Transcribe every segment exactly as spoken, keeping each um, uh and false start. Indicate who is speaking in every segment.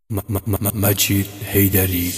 Speaker 1: مجید حیدری.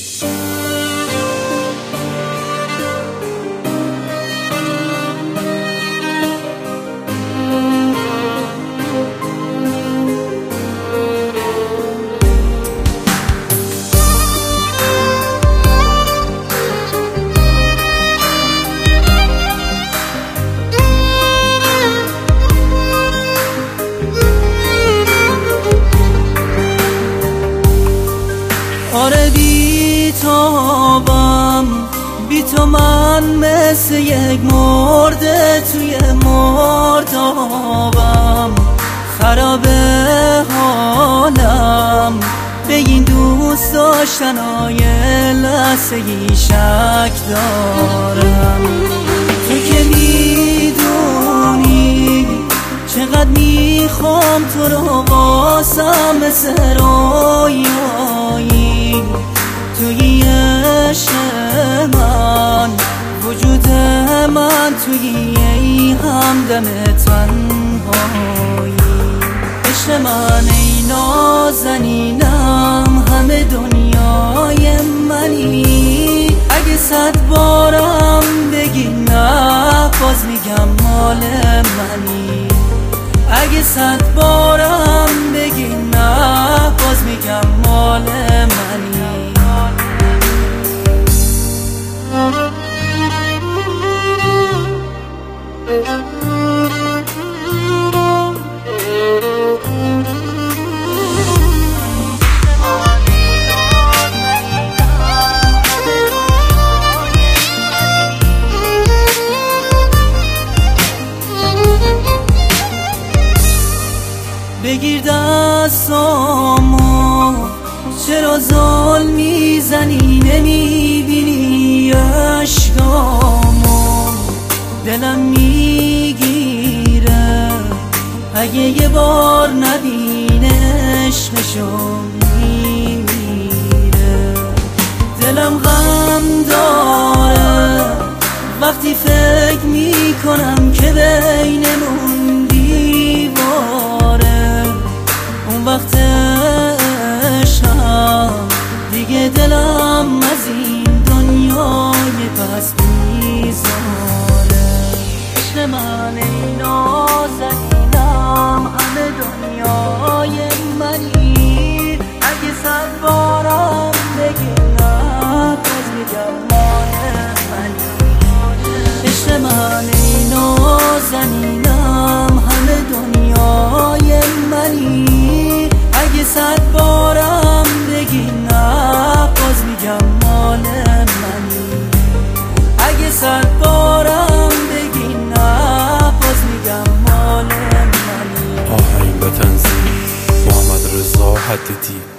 Speaker 2: آره بی تابم، بی تو من مثل یک مرده توی مردابم. خرابه حالم به این دوست داشتنای لحظه‌ای شک دارم. تو که میدونی چقدر میخوام تو رو واسم مثل رویایی. توی عشق من وجود من توی ای همدم تنهایی. عشق من ای نازنینم، همه دنیای منی. اگه صد بارم بگی نه باز میگم مال منی. اگه صد بارم بگی نه باز میگم مال منی. بگیر دستامو، چرا زل میزنی نمیبینی عشقامو. دلم میگیره اگه یه بار نبینه عشقشو میمیره. دلم غم داره وقتی فکر میکنم که بینمون دیواره. اون وقت عشقم دیگه دلم از این دنیای پس میذاره. عشق من ای نازنینم، همه دنیای منی. اگه صد بارم بگی نه باز میگم مال منی. عشق من ای نازنینم، همه دنیای منی. اگه صد بارم بگی نه باز میگم مال منی. اگه صد بارم بگی نه باز میگم مال منی.
Speaker 1: آهنگ و تنظیم محمد رضا حدیدی.